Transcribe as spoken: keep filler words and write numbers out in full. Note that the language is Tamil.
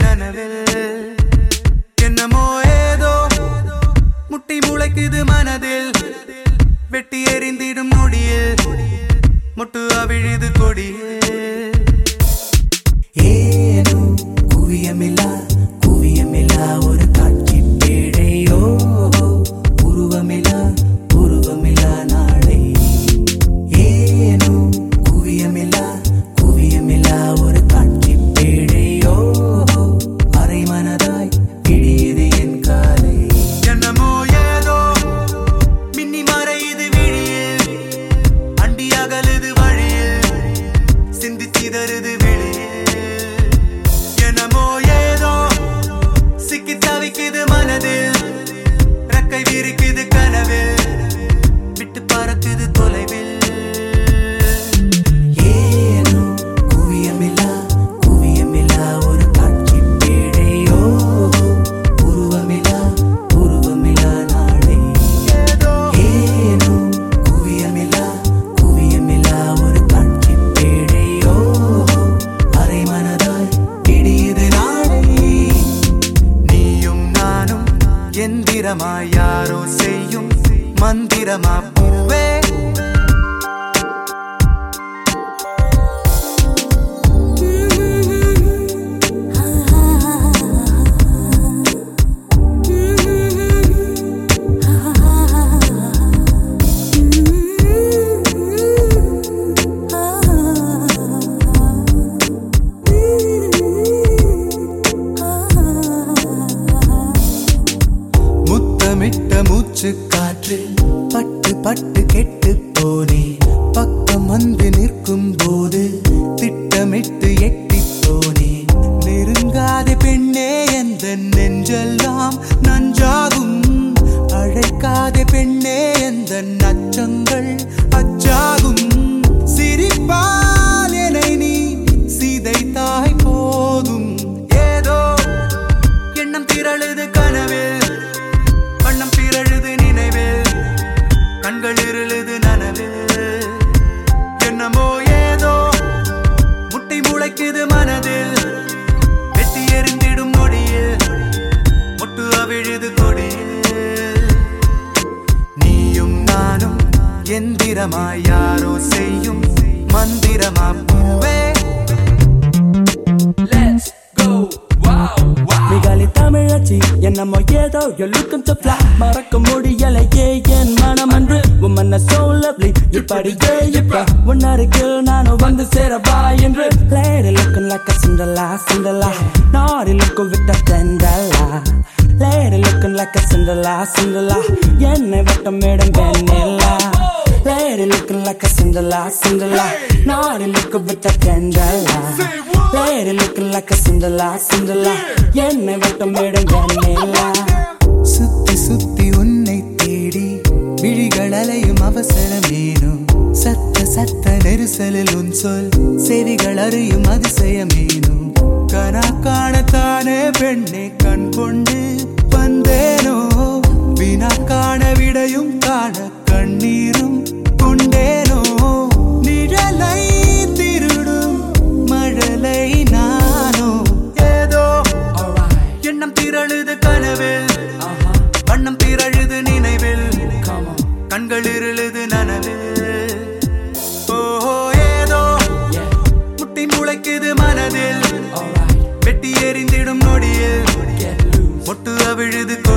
கனவில் என்னமோ ஏதோ முட்டி முளைக்குது மனதில் வெட்டி எறிந்திடும் நொடியில் முட்டு அவிழுது கொடியில் ஏனோ குவியமில்லா குவியமில்லா ஒரு காட்சி பேழையோ உருவமில்லா உருவமில்லா நாளை ஏனோ குவியமில்லா குவியமில்லா ஒரு காட்சி பேழையோ அரை மனதாய் கிழியது என் காலை என்னமோ ஏதோ மின்னி மறையுது விழியில் அண்டி அகலுது வழியில் சிந்தி சிதறுது என்னமோ ஏதோ சிக்கி தவிக்குது மனதில் ரெக்கை விரிக்குது கனவில் விட்டு பறக்குது தொலைவில் ஏனோ குவியமில்லா குவியமில்லா ஒரு காட்சி பேழையோ உருவமில்லா உருவமில்லா நாளை ஏனோ குவியமில்லா குவியமில்லா ஒரு காட்சி பேழையோ அரை மனதாய் எந்திரமாய் யாரோ செய்யும் மந்திரமா பூவே மிட்ட மூச்சு காற்று பட்டு பட்டு கெட்டு போனே பக்கம் வந்து நிற்கும் போது திட்டமிட்டு எட்டி போனே நெருங்காத பெண்ணே எந்த நெஞ்செல்லாம் நஞ்சாகும் அழைக்காத பெண்ணே எந்த நச்சங்கள் அச்சாகும் சிரிப்பால் என்னை நீ சிதைத்தாய் போதும் ஏதோ எண்ணம் திரழுது கனவில் வண்ணம் பிறழுது நினைவில் கண்கள் இருளுது நனவில் என்னமோ ஏதோ முட்டை முளைக்குது மனதில் வெட்டி எறிந்திடும் நொடியில் முட்டு அவிழுது கொடியில் நீயும் நானும் எந்திரமாய் யாரோ செய்யும் மந்திரமா பூவே தமிழச்சி என்னமோ ஏதோ you're looking to fly மறக்க முடியலையே என் மனம் அன்று உன் மன்ன so lovely இப்படியே இப்ப உன் அருகில் நானும் வந்து சேரவா என்று lady looking like a Cinderella Cinderella naughty looking with a Cinderella lady looking like a Cinderella Cinderella என்னை வட்டம் மேடம் வெண்ணிலா lady looking like a Cinderella Cinderella naughty looking with a Cinderella lady looking like a Cinderella Cinderella என்னை வட்டம் மேடம் வெண்ணிலா சுத்தி சுத்தி உன்னை தேடி விழிகள் அலையும் அவசரமேனும் சத்த சத்த நெரிசலில் உன் சொல் செவிகள் அறியும் அதிசயமேனும் கனா காணத்தானே பெண்ணை கண் கொண்டு வந்தேனோ வினா காண விடையும் காண கண்ணீரும் கொண்டேனோ நிழலை திருடும் மழலை நானோ ஏதோ எண்ணம் திரழுது கனவில் வண்ணம் பிறழுது நினைவில் கண்கள் இருளுது நனவில் ஓஹோ ஏதோ முட்டி முளைக்குது மனதில் வெட்டி எறிந்திடும் நொடியில் முட்டு அவிழுது